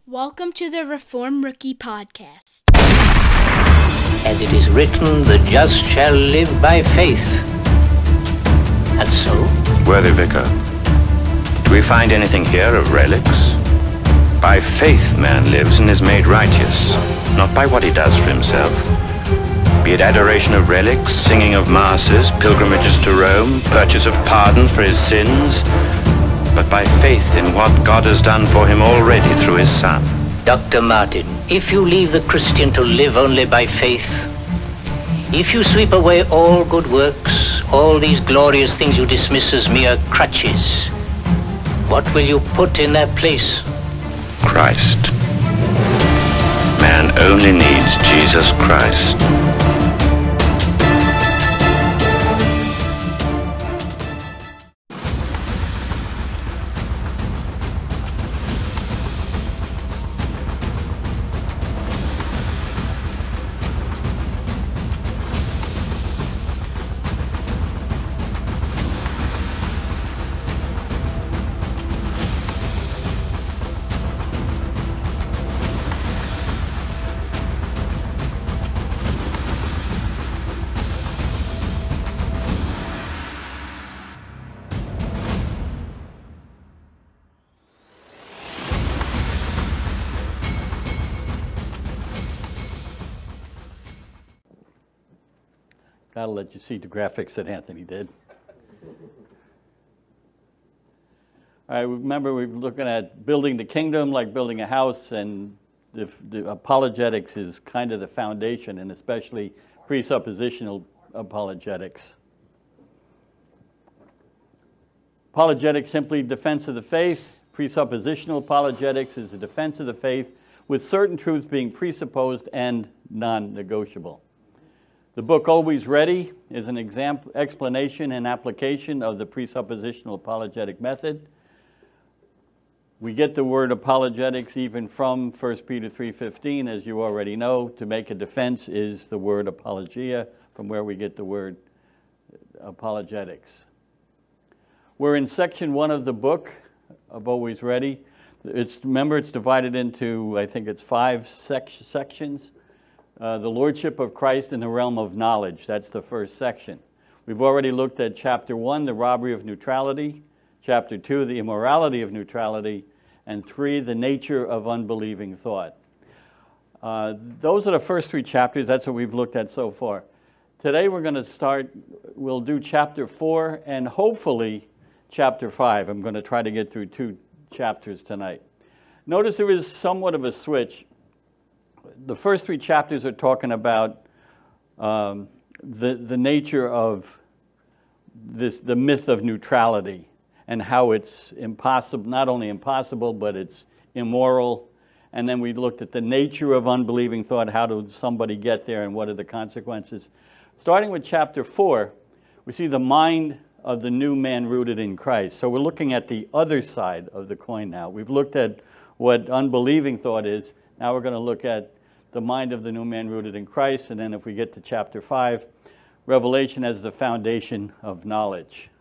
Welcome to the Reform Rookie Podcast. As it is written, the just shall live by faith. And so? Worthy Vicar, do we find anything here of relics? By faith man lives and is made righteous, not by what he does for himself. Be it adoration of relics, singing of masses, pilgrimages to Rome, purchase of pardon for his sins, but by faith in what God has done for him already through his Son. Dr. Martin, if you leave the Christian to live only by faith, if you sweep away all good works, all these glorious things you dismiss as mere crutches, what will you put in their place? Christ. Man only needs Jesus Christ. I'll let you see the graphics that Anthony did. All right, remember we're looking at building the kingdom like building a house, and the apologetics is kind of the foundation, and especially presuppositional apologetics. Apologetics, simply defense of the faith. Presuppositional apologetics is the defense of the faith with certain truths being presupposed and non-negotiable. The book Always Ready is an explanation and application of the presuppositional apologetic method. We get the word apologetics even from 1 Peter 3:15, as you already know. To make a defense is the word apologia, from where we get the word apologetics. We're in section 1 of the book of Always Ready. Remember, it's divided into, I think it's 5 sections. The Lordship of Christ in the realm of knowledge. That's the first section. We've already looked at chapter 1, the robbery of neutrality. Chapter 2, the immorality of neutrality. And 3, the nature of unbelieving thought. Those are the first 3 chapters. That's what we've looked at so far. Today we're going to we'll do chapter 4 and hopefully chapter 5. I'm going to try to get through 2 chapters tonight. Notice there is somewhat of a switch. The first 3 chapters are talking about the nature of the myth of neutrality and how it's impossible, not only impossible, but it's immoral. And then we looked at the nature of unbelieving thought. How does somebody get there and what are the consequences? Starting with chapter 4, we see the mind of the new man rooted in Christ. So we're looking at the other side of the coin now. We've looked at what unbelieving thought is. Now we're going to look at the mind of the new man rooted in Christ, and then if we get to chapter 5, revelation as the foundation of knowledge.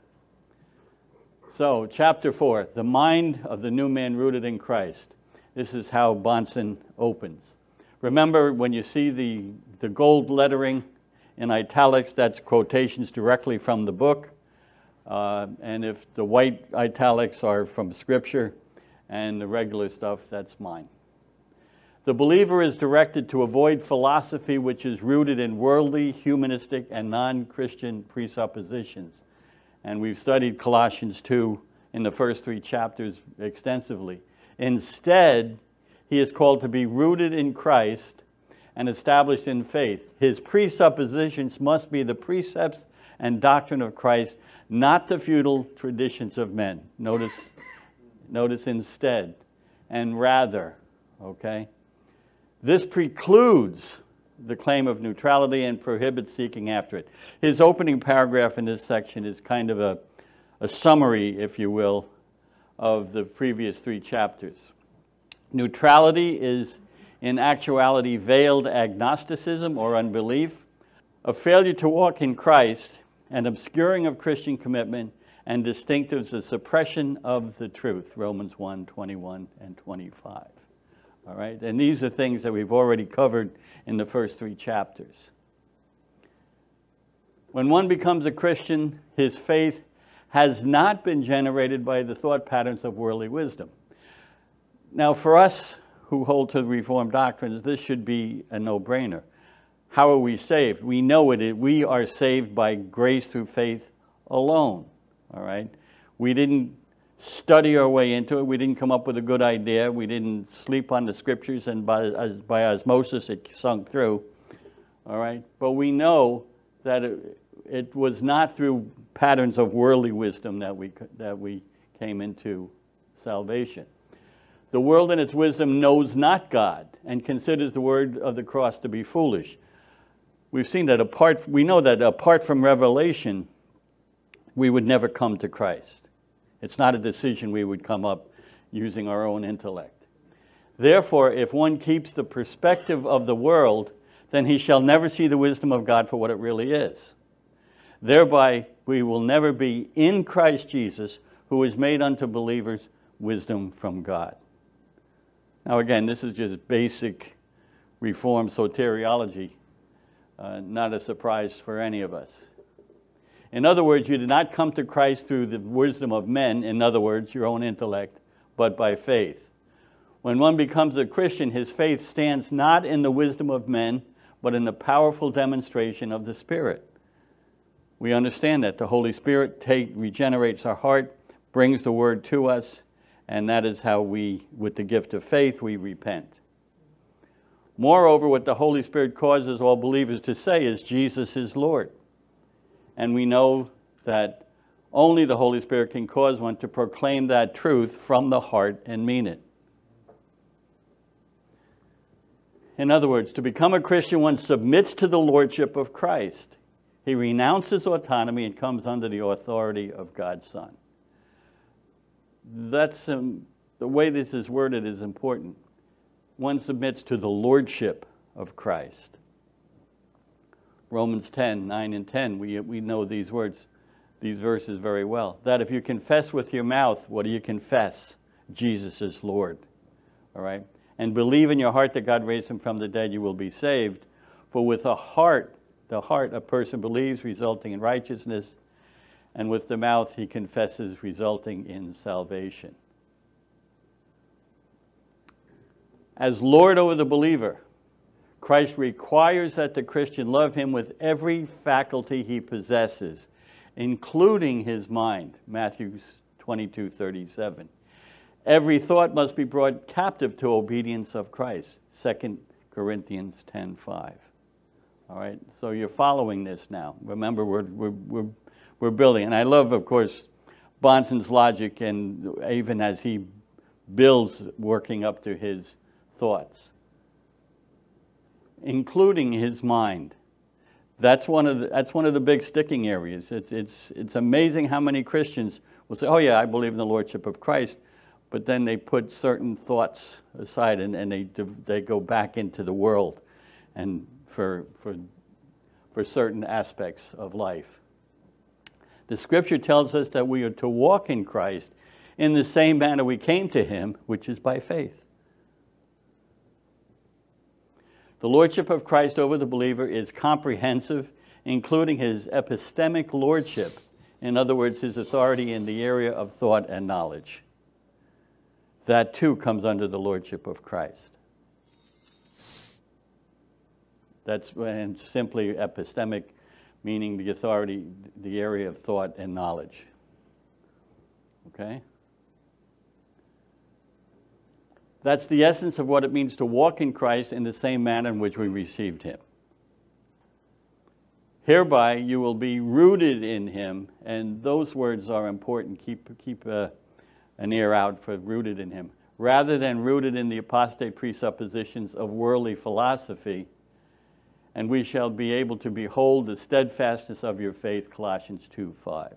So, chapter 4, the mind of the new man rooted in Christ. This is how Bahnsen opens. Remember, when you see the gold lettering in italics, that's quotations directly from the book, and if the white italics are from Scripture, and the regular stuff, that's mine. The believer is directed to avoid philosophy which is rooted in worldly, humanistic, and non-Christian presuppositions. And we've studied Colossians 2 in the first 3 chapters extensively. Instead, he is called to be rooted in Christ and established in faith. His presuppositions must be the precepts and doctrine of Christ, not the futile traditions of men. Notice instead, and rather, okay? This precludes the claim of neutrality and prohibits seeking after it. His opening paragraph in this section is kind of a summary, if you will, of the previous 3 chapters. Neutrality is, in actuality, veiled agnosticism or unbelief, a failure to walk in Christ, an obscuring of Christian commitment, and distinctives, a suppression of the truth, Romans 1:21 and 25. All right? And these are things that we've already covered in the first 3 chapters. When one becomes a Christian, his faith has not been generated by the thought patterns of worldly wisdom. Now, for us who hold to the Reformed doctrines, this should be a no-brainer. How are we saved? We know it. We are saved by grace through faith alone. All right? We didn't study our way into it. We didn't come up with a good idea. We didn't sleep on the scriptures and by osmosis it sunk through. All right? But we know that it was not through patterns of worldly wisdom that we came into salvation. The world in its wisdom knows not God and considers the word of the cross to be foolish. We've seen that we know that apart from revelation, we would never come to Christ. It's not a decision we would come up using our own intellect. Therefore, if one keeps the perspective of the world, then he shall never see the wisdom of God for what it really is. Thereby, we will never be in Christ Jesus, who is made unto believers wisdom from God. Now again, this is just basic Reformed soteriology, not a surprise for any of us. In other words, you did not come to Christ through the wisdom of men, in other words, your own intellect, but by faith. When one becomes a Christian, his faith stands not in the wisdom of men, but in the powerful demonstration of the Spirit. We understand that the Holy Spirit regenerates our heart, brings the word to us, and that is how we, with the gift of faith, we repent. Moreover, what the Holy Spirit causes all believers to say is Jesus is Lord. And we know that only the Holy Spirit can cause one to proclaim that truth from the heart and mean it. In other words, to become a Christian, one submits to the lordship of Christ. He renounces autonomy and comes under the authority of God's Son. That's the way this is worded is important. One submits to the lordship of Christ. Romans 10, 9 and 10, we know these verses very well. That if you confess with your mouth, what do you confess? Jesus is Lord. All right? And believe in your heart that God raised him from the dead, you will be saved. For with the heart a person believes, resulting in righteousness, and with the mouth he confesses, resulting in salvation. As Lord over the believer, Christ requires that the Christian love him with every faculty he possesses, including his mind, Matthew 22:37. Every thought must be brought captive to obedience of Christ, 2 Corinthians 10:5. All right, so you're following this now. Remember, we're building. And I love, of course, Bahnsen's logic, and even as he builds, working up to his thoughts, including his mind. That's one of the big sticking areas. It's amazing how many Christians will say, "Oh yeah, I believe in the lordship of Christ," but then they put certain thoughts aside and they go back into the world, and for certain aspects of life. The Scripture tells us that we are to walk in Christ in the same manner we came to him, which is by faith. The lordship of Christ over the believer is comprehensive, including his epistemic lordship, in other words, his authority in the area of thought and knowledge. That too comes under the lordship of Christ. That's and simply epistemic, meaning the authority, the area of thought and knowledge. Okay? That's the essence of what it means to walk in Christ in the same manner in which we received him. Hereby you will be rooted in him, and those words are important. Keep an ear out for rooted in him. Rather than rooted in the apostate presuppositions of worldly philosophy, and we shall be able to behold the steadfastness of your faith, Colossians 2:5.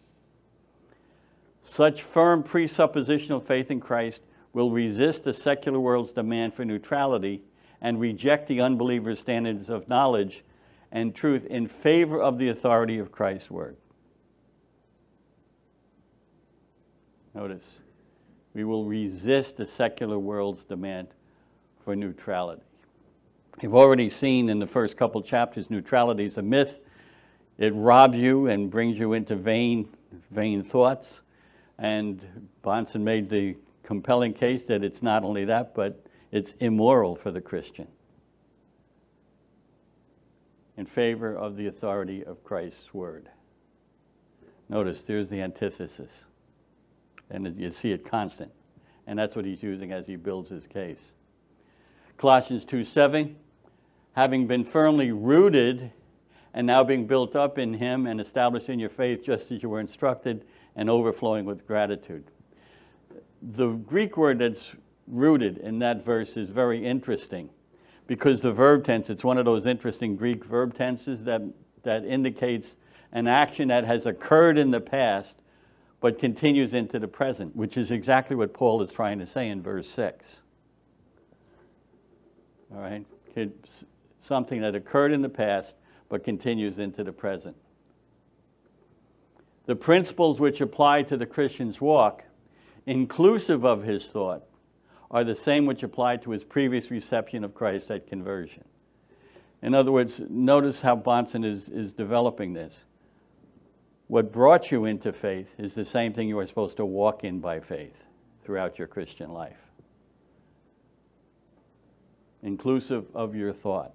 Such firm presuppositional faith in Christ will resist the secular world's demand for neutrality and reject the unbeliever's standards of knowledge and truth in favor of the authority of Christ's word. Notice, we will resist the secular world's demand for neutrality. You've already seen in the first couple chapters, neutrality is a myth. It robs you and brings you into vain thoughts. And Bahnsen made the compelling case that it's not only that, but it's immoral for the Christian, in favor of the authority of Christ's word. Notice there's the antithesis. And you see it constant. And that's what he's using as he builds his case. Colossians 2:7, having been firmly rooted and now being built up in him and established in your faith just as you were instructed and overflowing with gratitude. The Greek word that's rooted in that verse is very interesting because the verb tense, it's one of those interesting Greek verb tenses that indicates an action that has occurred in the past but continues into the present, which is exactly what Paul is trying to say in verse 6. All right? It's something that occurred in the past but continues into the present. The principles which apply to the Christian's walk, inclusive of his thought, are the same which apply to his previous reception of Christ at conversion. In other words, notice how Bahnsen is developing this. What brought you into faith is the same thing you are supposed to walk in by faith throughout your Christian life, inclusive of your thought.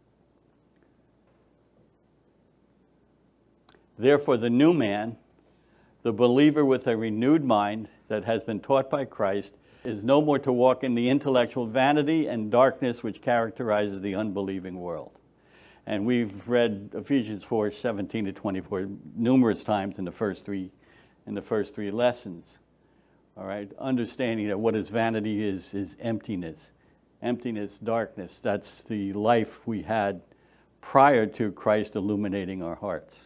Therefore, the new man, the believer with a renewed mind that has been taught by Christ, is no more to walk in the intellectual vanity and darkness which characterizes the unbelieving world. And we've read Ephesians 4:17 to 24 numerous times in the first three lessons. All right, understanding that what is vanity is emptiness. Emptiness, darkness, that's the life we had prior to Christ illuminating our hearts.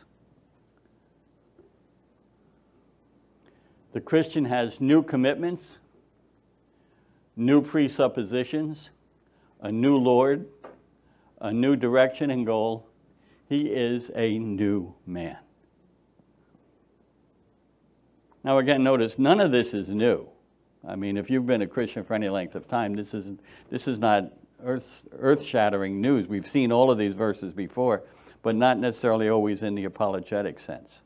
The Christian has new commitments, new presuppositions, a new Lord, a new direction and goal. He is a new man. Now again, notice none of this is new. I mean, if you've been a Christian for any length of time, this is not earth-shattering news. We've seen all of these verses before, but not necessarily always in the apologetic sense.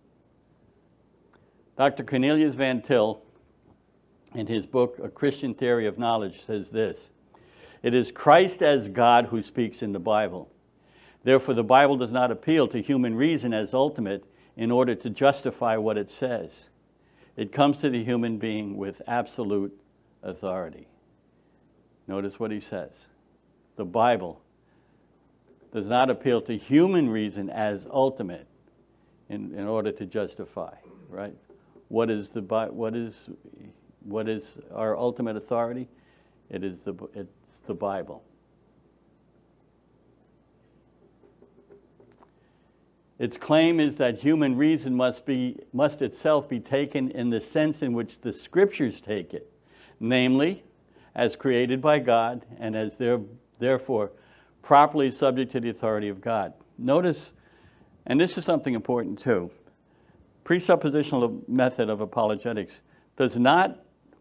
Dr. Cornelius Van Til, in his book, A Christian Theory of Knowledge, says this: it is Christ as God who speaks in the Bible. Therefore, the Bible does not appeal to human reason as ultimate in order to justify what it says. It comes to the human being with absolute authority. Notice what he says. The Bible does not appeal to human reason as ultimate in order to justify, right? What is our ultimate authority? It's the Bible. Its claim is that human reason must itself be taken in the sense in which the Scriptures take it, namely, as created by God and as therefore properly subject to the authority of God. Notice, and this is something important too, presuppositional method of apologetics does not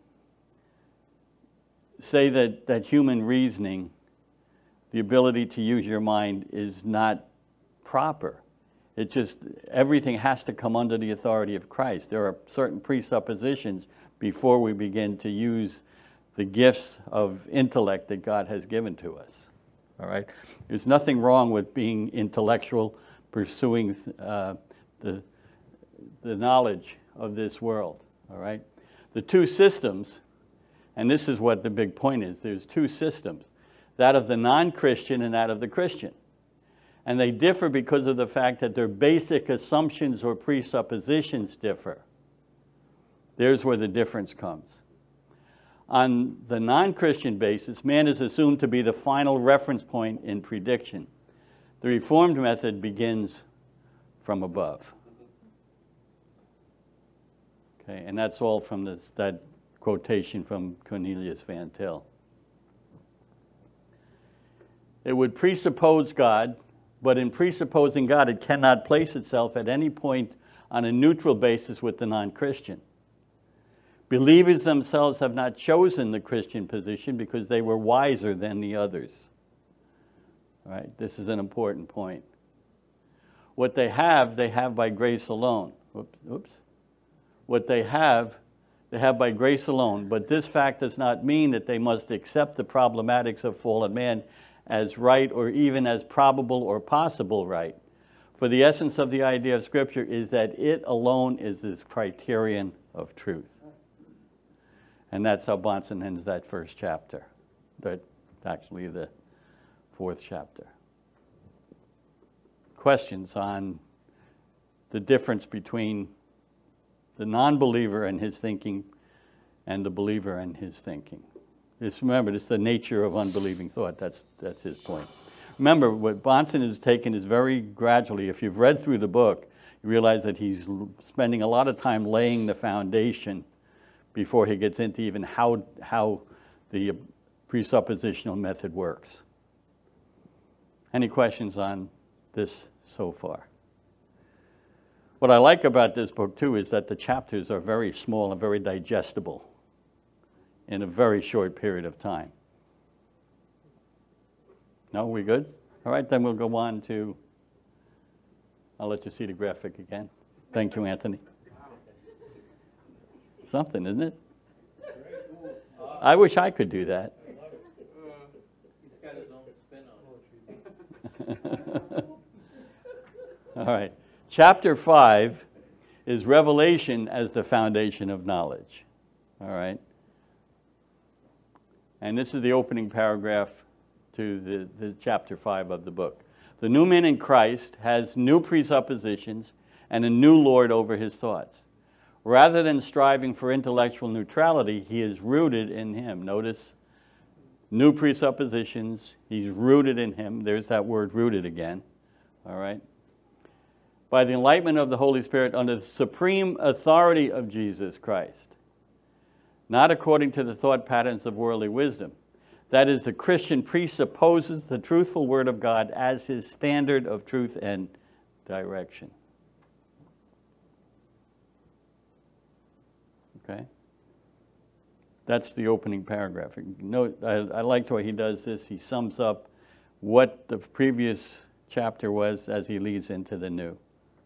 say that human reasoning, the ability to use your mind, is not proper. It just, everything has to come under the authority of Christ. There are certain presuppositions before we begin to use the gifts of intellect that God has given to us. All right? There's nothing wrong with being intellectual, pursuing the knowledge of this world. All right? The two systems, and this is what the big point is, there's two systems, that of the non-Christian and that of the Christian. And they differ because of the fact that their basic assumptions or presuppositions differ. There's where the difference comes. On the non-Christian basis, man is assumed to be the final reference point in prediction. The Reformed method begins from above. Okay, and that's all from that quotation from Cornelius Van Til. It would presuppose God, but in presupposing God, it cannot place itself at any point on a neutral basis with the non-Christian. Believers themselves have not chosen the Christian position because they were wiser than the others. All right, this is an important point. What they have by grace alone. Oops. What they have by grace alone. But this fact does not mean that they must accept the problematics of fallen man as right or even as probable or possible right. For the essence of the idea of Scripture is that it alone is this criterion of truth. And that's how Bahnsen ends that first chapter. That's actually the fourth chapter. Questions on the difference between the non-believer and his thinking and the believer and his thinking. Just remember, it's the nature of unbelieving thought. That's his point. Remember, what Bahnsen has taken is very gradually. If you've read through the book, you realize that he's spending a lot of time laying the foundation before he gets into even how the presuppositional method works. Any questions on this so far? What I like about this book, too, is that the chapters are very small and very digestible in a very short period of time. No, we good? All right, then we'll go on to, I'll let you see the graphic again. Thank you, Anthony. Something, isn't it? I wish I could do that. He's got his own spin on it. All right. Chapter 5 is revelation as the foundation of knowledge. All right. And this is the opening paragraph to the chapter 5 of the book. The new man in Christ has new presuppositions and a new Lord over his thoughts. Rather than striving for intellectual neutrality, he is rooted in him. Notice, new presuppositions, he's rooted in him. There's that word rooted again. All right. By the enlightenment of the Holy Spirit under the supreme authority of Jesus Christ, not according to the thought patterns of worldly wisdom. That is, the Christian presupposes the truthful Word of God as his standard of truth and direction. Okay? That's the opening paragraph. Note, I liked the way he does this. He sums up what the previous chapter was as he leads into the new.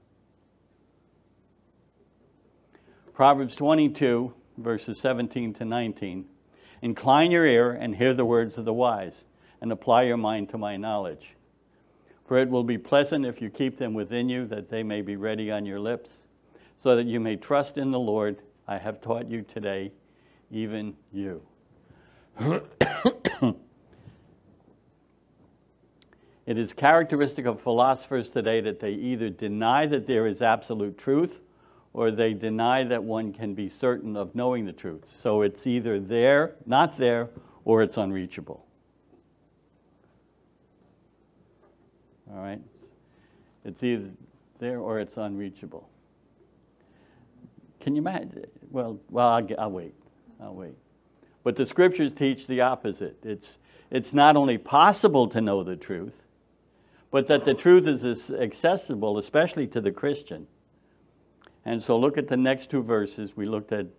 Proverbs 22, verses 17 to 19. Incline your ear and hear the words of the wise, and apply your mind to my knowledge. For it will be pleasant if you keep them within you, that they may be ready on your lips, so that you may trust in the Lord. I have taught you today, even you. It is characteristic of philosophers today that they either deny that there is absolute truth, or they deny that one can be certain of knowing the truth. So it's either there, not there, or it's unreachable. All right? It's either there or it's unreachable. Can you imagine? Well, I'll wait. But the Scriptures teach the opposite. It's not only possible to know the truth, but that the truth is accessible, especially to the Christian. And so look at the next two verses. We looked at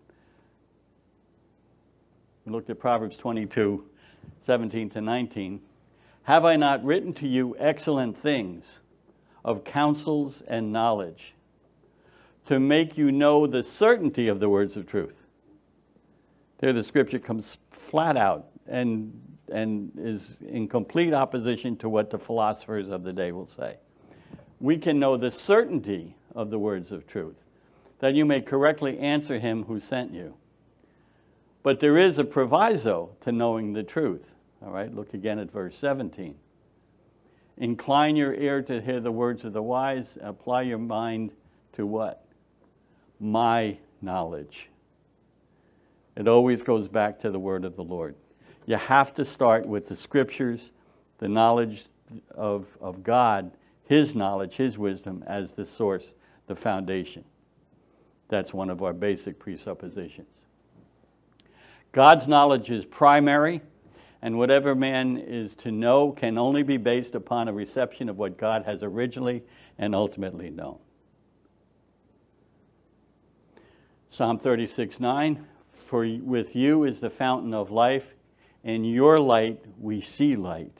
Proverbs 22, 17 to 19. Have I not written to you excellent things of counsels and knowledge, to make you know the certainty of the words of truth? There the Scripture comes flat out and is in complete opposition to what the philosophers of the day will say. We can know the certainty of the words of truth, that you may correctly answer him who sent you. But there is a proviso to knowing the truth. All right, look again at verse 17. Incline your ear to hear the words of the wise. Apply your mind to what? My knowledge. It always goes back to the word of the Lord. You have to start with the Scriptures, the knowledge of God, his knowledge, his wisdom as the source, the foundation. That's one of our basic presuppositions. God's knowledge is primary, and whatever man is to know can only be based upon a reception of what God has originally and ultimately known. Psalm 36:9, For with you is the fountain of life. In your light we see light.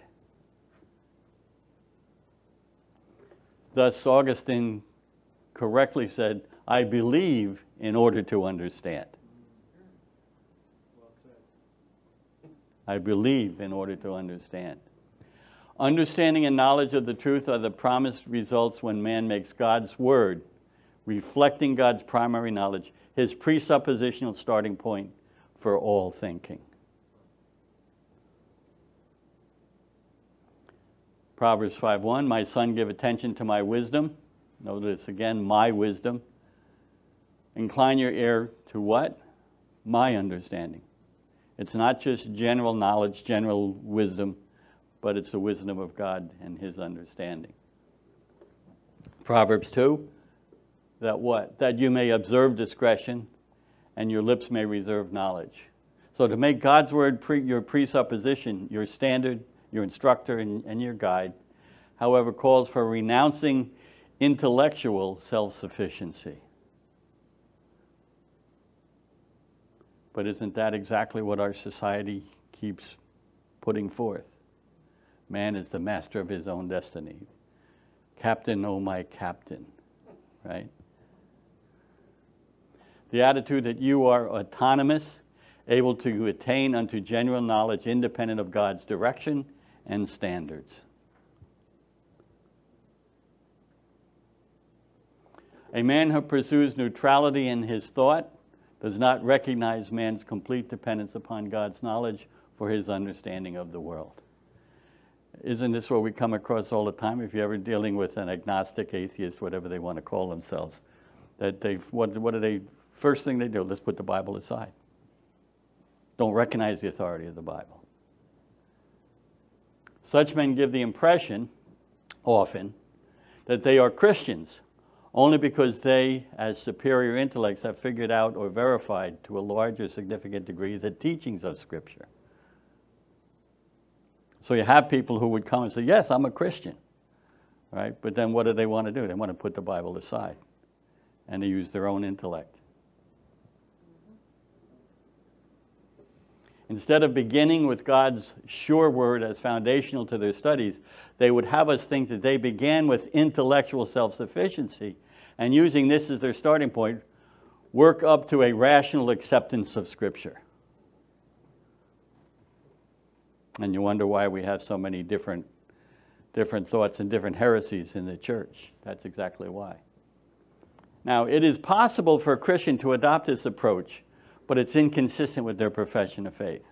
Thus, Augustine correctly said, I believe in order to understand. I believe in order to understand. Understanding and knowledge of the truth are the promised results when man makes God's word, reflecting God's primary knowledge, his presuppositional starting point for all thinking. Proverbs 5:1, my son, give attention to my wisdom. Notice again, my wisdom. Incline your ear to what? My understanding. It's not just general knowledge, general wisdom, but it's the wisdom of God and his understanding. Proverbs 2, that what? That you may observe discretion and your lips may reserve knowledge. So to make God's word your presupposition, your standard, your instructor, and your guide, however, calls for renouncing intellectual self-sufficiency. But isn't that exactly what our society keeps putting forth? Man is the master of his own destiny. Captain, oh my captain, right? The attitude that you are autonomous, able to attain unto genuine knowledge independent of God's direction and standards. A man who pursues neutrality in his thought does not recognize man's complete dependence upon God's knowledge for his understanding of the world. Isn't this what we come across all the time? If you're ever dealing with an agnostic, atheist, whatever they want to call themselves, that what do they, first thing they do, let's put the Bible aside. Don't recognize the authority of the Bible. Such men give the impression, often, that they are Christians, only because they, as superior intellects, have figured out or verified to a large or significant degree the teachings of Scripture. So you have people who would come and say, yes, I'm a Christian, right? But then what do they want to do? They want to put the Bible aside, and they use their own intellect. Instead of beginning with God's sure word as foundational to their studies, they would have us think that they began with intellectual self-sufficiency, and using this as their starting point, work up to a rational acceptance of Scripture. And you wonder why we have so many different thoughts and different heresies in the church. That's exactly why. Now, it is possible for a Christian to adopt this approach, but it's inconsistent with their profession of faith.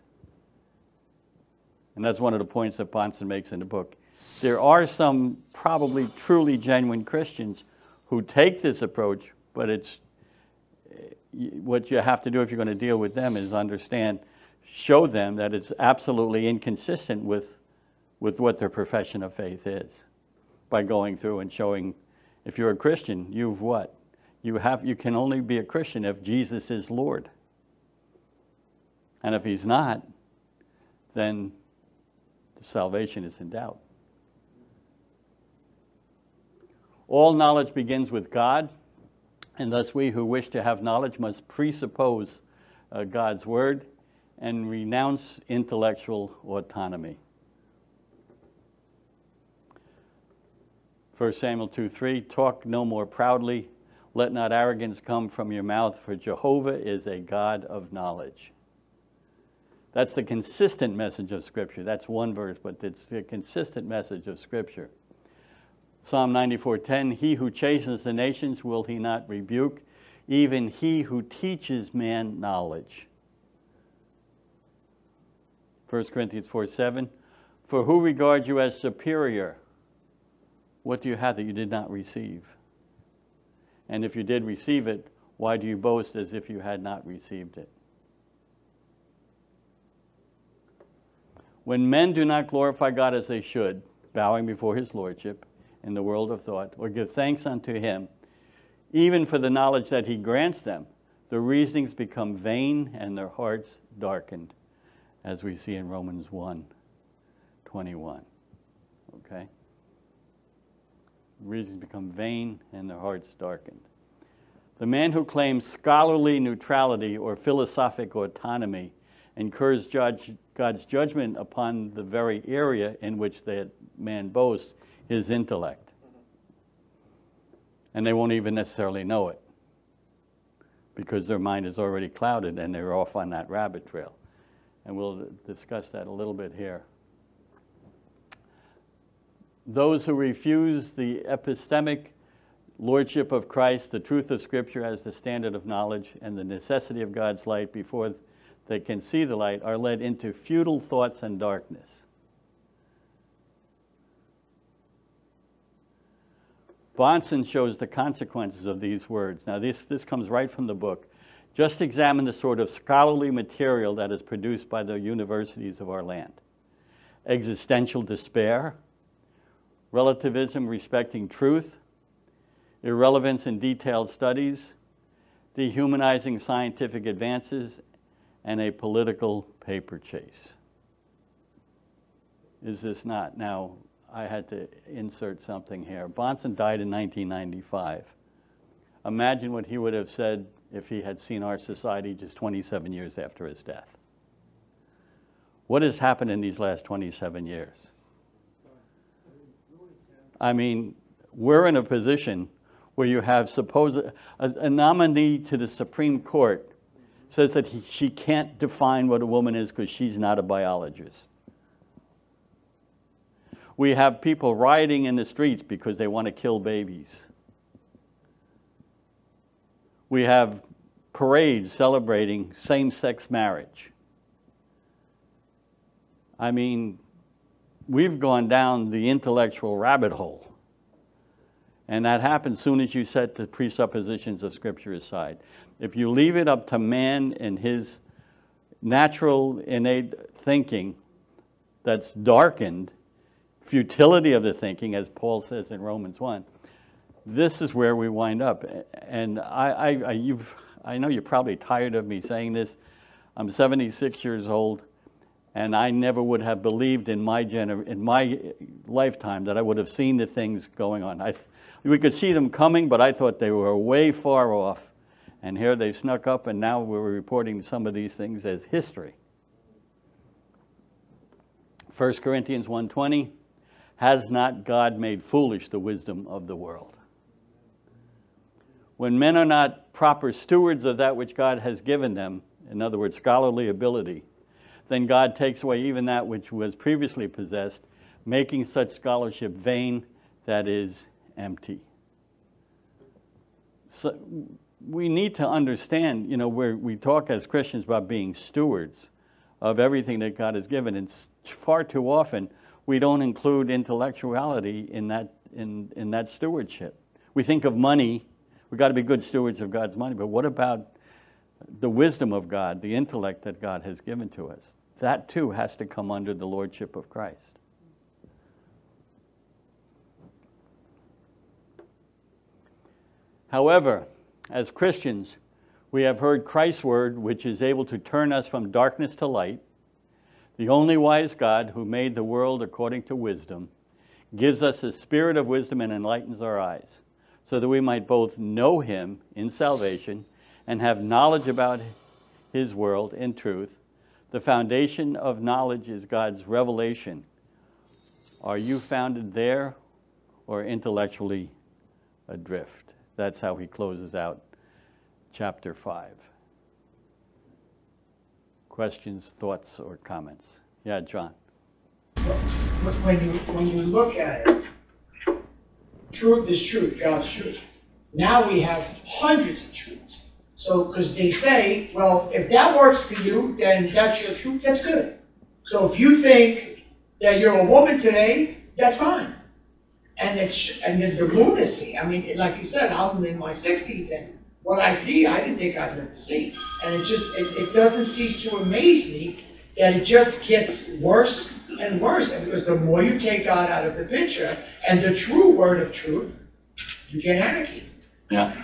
And that's one of the points that Bahnsen makes in the book. There are some probably truly genuine Christians who take this approach, but it's what you have to do if you're going to deal with them is show them that it's absolutely inconsistent with what their profession of faith is, by going through and showing, if you're a Christian, you've what? You can only be a Christian if Jesus is Lord. And if he's not, then salvation is in doubt. All knowledge begins with God, and thus we who wish to have knowledge must presuppose God's word and renounce intellectual autonomy. 1 Samuel 2:3, talk no more proudly, let not arrogance come from your mouth, for Jehovah is a God of knowledge. That's the consistent message of Scripture. That's one verse, but it's the consistent message of Scripture. Psalm 94:10, he who chastens the nations, will he not rebuke? Even he who teaches man knowledge. 1 Corinthians 4:7, for who regards you as superior? What do you have that you did not receive? And if you did receive it, why do you boast as if you had not received it? When men do not glorify God as they should, bowing before his lordship in the world of thought, or give thanks unto him, even for the knowledge that he grants them, the reasonings become vain and their hearts darkened, as we see in Romans 1:21. Okay? Reasons become vain and their hearts darkened. The man who claims scholarly neutrality or philosophic autonomy incurs God's judgment upon the very area in which that man boasts his intellect. And they won't even necessarily know it, because their mind is already clouded and they're off on that rabbit trail. And we'll discuss that a little bit here. Those who refuse the epistemic lordship of Christ, the truth of Scripture as the standard of knowledge, and the necessity of God's light before they can see the light, are led into futile thoughts and darkness. Bahnsen shows the consequences of these words. Now, this comes right from the book. Just examine the sort of scholarly material that is produced by the universities of our land. Existential despair, relativism respecting truth, irrelevance in detailed studies, dehumanizing scientific advances, and a political paper chase. Is this not? Now, I had to insert something here. Bahnsen died in 1995. Imagine what he would have said if he had seen our society just 27 years after his death. What has happened in these last 27 years? I mean, we're in a position where you have a nominee to the Supreme Court says that she can't define what a woman is because she's not a biologist. We have people rioting in the streets because they want to kill babies. We have parades celebrating same-sex marriage. I mean, we've gone down the intellectual rabbit hole. And that happens soon as you set the presuppositions of Scripture aside. If you leave it up to man and his natural innate thinking that's darkened, futility of the thinking, as Paul says in Romans 1, this is where we wind up. And I know you're probably tired of me saying this. I'm 76 years old, and I never would have believed in my lifetime that I would have seen the things going on. We could see them coming, but I thought they were way far off. And here they snuck up, and now we're reporting some of these things as history. 1 Corinthians 1:20, has not God made foolish the wisdom of the world? When men are not proper stewards of that which God has given them, in other words, scholarly ability, then God takes away even that which was previously possessed, making such scholarship vain, that is, empty. So we need to understand, we talk as Christians about being stewards of everything that God has given, and far too often we don't include intellectuality in that stewardship. We think of money, we've got to be good stewards of God's money, but what about the wisdom of God, the intellect that God has given to us? That too has to come under the lordship of Christ. However, as Christians, we have heard Christ's word, which is able to turn us from darkness to light. The only wise God, who made the world according to wisdom, gives us a spirit of wisdom and enlightens our eyes, so that we might both know him in salvation and have knowledge about his world in truth. The foundation of knowledge is God's revelation. Are you founded there or intellectually adrift? That's how he closes out chapter 5. Questions, thoughts, or comments? Yeah, John. When you look at it, truth is truth, God's truth. Now we have hundreds of truths. So, because they say, well, if that works for you, then that's your truth, that's good. So if you think that you're a woman today, that's fine. And then the lunacy, I mean, like you said, I'm in my 60s, and what I see, I didn't think I'd live to see. And it doesn't cease to amaze me that it just gets worse and worse. And because the more you take God out of the picture and the true word of truth, you get anarchy. Yeah.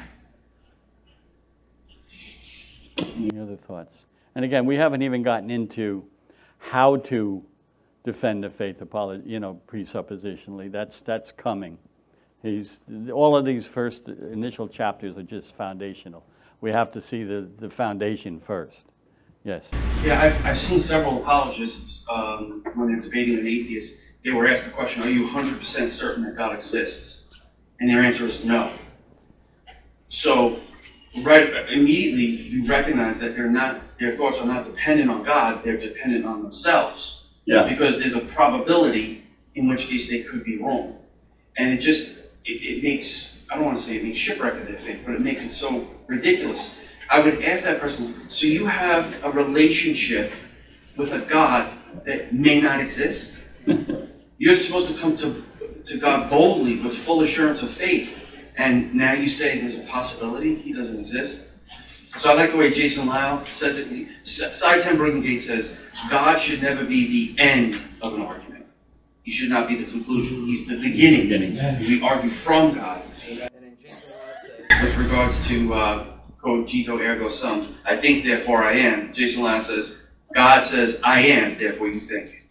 Any other thoughts? And again, we haven't even gotten into how to defend the faith presuppositionally. That's coming. All of these first initial chapters are just foundational. We have to see the foundation first. Yes. Yeah, I've seen several apologists, when they're debating an atheist, they were asked the question, are you 100% certain that God exists? And their answer is no. So, right immediately, you recognize that their thoughts are not dependent on God, they're dependent on themselves. Yeah. Because there's a probability in which case they could be wrong. And it makes, I don't want to say it makes shipwreck of their faith, but it makes it so ridiculous. I would ask that person, so you have a relationship with a God that may not exist? You're supposed to come to God boldly with full assurance of faith, and now you say there's a possibility he doesn't exist? So I like the way Jason Lau says it. Cy Ten Brugengate says, God should never be the end of an argument. He should not be the conclusion. He's the beginning. We argue from God. And then Jason Lau says, With regards to cogito ergo sum, I think, therefore I am. Jason Lau says, God says, I am, therefore you think.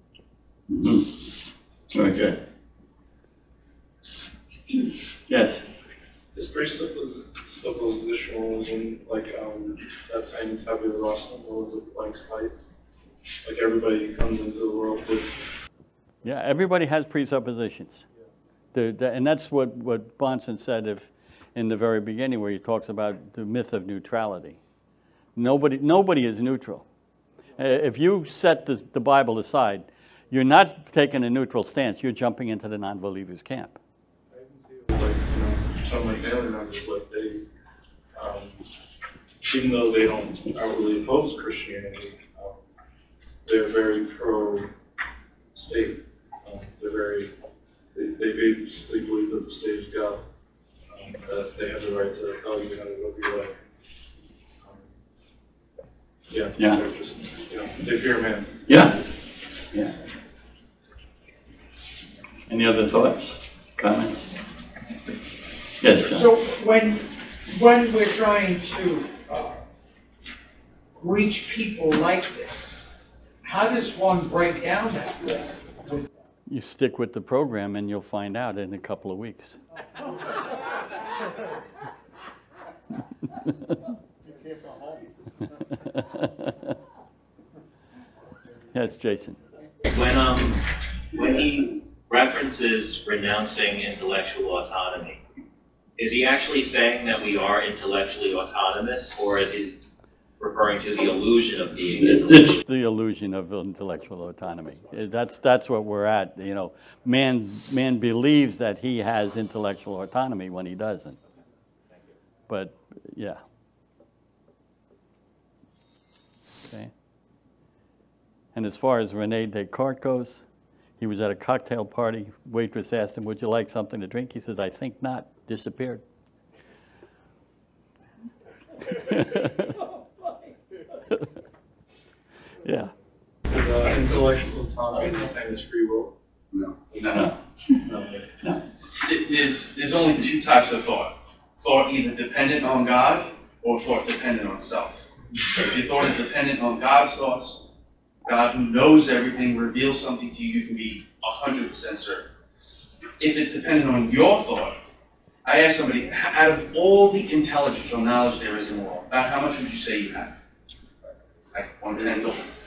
Mm-hmm. Very good. Yes. It's pretty suppositionalism, like that saying tabula rasa, no one's a blank slate. Like everybody comes into the world with. Yeah, everybody has presuppositions. And that's what Bahnsen said in the very beginning, where he talks about the myth of neutrality. Nobody is neutral. If you set the Bible aside, you're not taking a neutral stance, you're jumping into the non-believer's camp. Some of my family members, like they, even though they don't outwardly oppose Christianity, they're very pro-state. They basically believe that the state is God, that they have the right to tell you how to live your life. Yeah. They're just, they fear man. Yeah. Any other thoughts, comments? Yes, John. So when we're trying to reach people like this, how does one break down that wall? You stick with the program and you'll find out in a couple of weeks. Yes, Jason. When he references renouncing intellectual autonomy, is he actually saying that we are intellectually autonomous, or is he referring to the illusion of being intellectual? It's the illusion of intellectual autonomy. That's what we're at. Man believes that he has intellectual autonomy when he doesn't. But yeah. Okay. And as far as Rene Descartes goes, he was at a cocktail party. Waitress asked him, "Would you like something to drink?" He said, "I think not." Disappeared. Yeah. Is intellectual autonomy the same as free will? No. There's only two types of thought. Thought either dependent on God or thought dependent on self. So if your thought is dependent on God's thoughts, God who knows everything reveals something to you, you can be 100% certain. If it's dependent on your thought, I asked somebody, out of all the intelligence or knowledge there is in the world, about how much would you say you have? Like 1/10,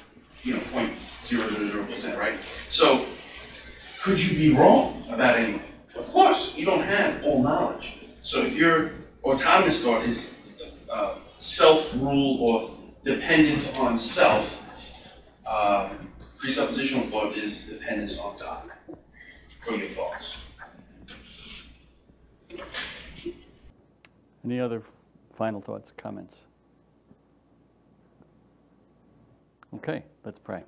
0.000%, right? So, could you be wrong about anything? Of course, you don't have all knowledge. So if your autonomous thought is self-rule or dependence on self, presuppositional thought is dependence on God for your thoughts. Any other final thoughts, comments? Okay, let's pray.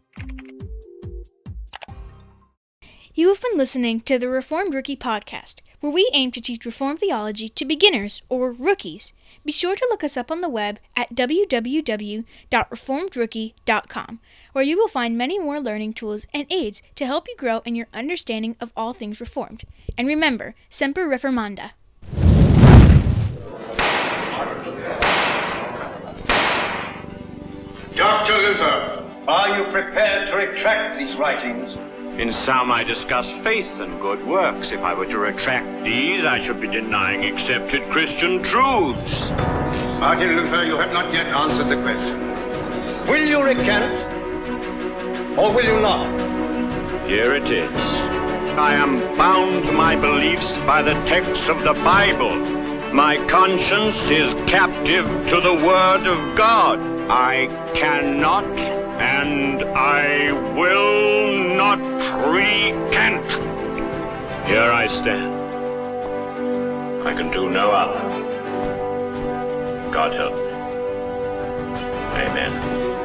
You have been listening to the Reformed Rookie Podcast, where we aim to teach Reformed theology to beginners or rookies. Be sure to look us up on the web at www.reformedrookie.com, where you will find many more learning tools and aids to help you grow in your understanding of all things Reformed. And remember, Semper Reformanda. Dr. Luther, are you prepared to retract these writings? In some, I discuss faith and good works. If I were to retract these, I should be denying accepted Christian truths. Martin Luther, you have not yet answered the question. Will you recant, or will you not? Here it is. I am bound to my beliefs by the texts of the Bible. My conscience is captive to the Word of God. I cannot and I will not recant. Here I stand. I can do no other. God help me. Amen.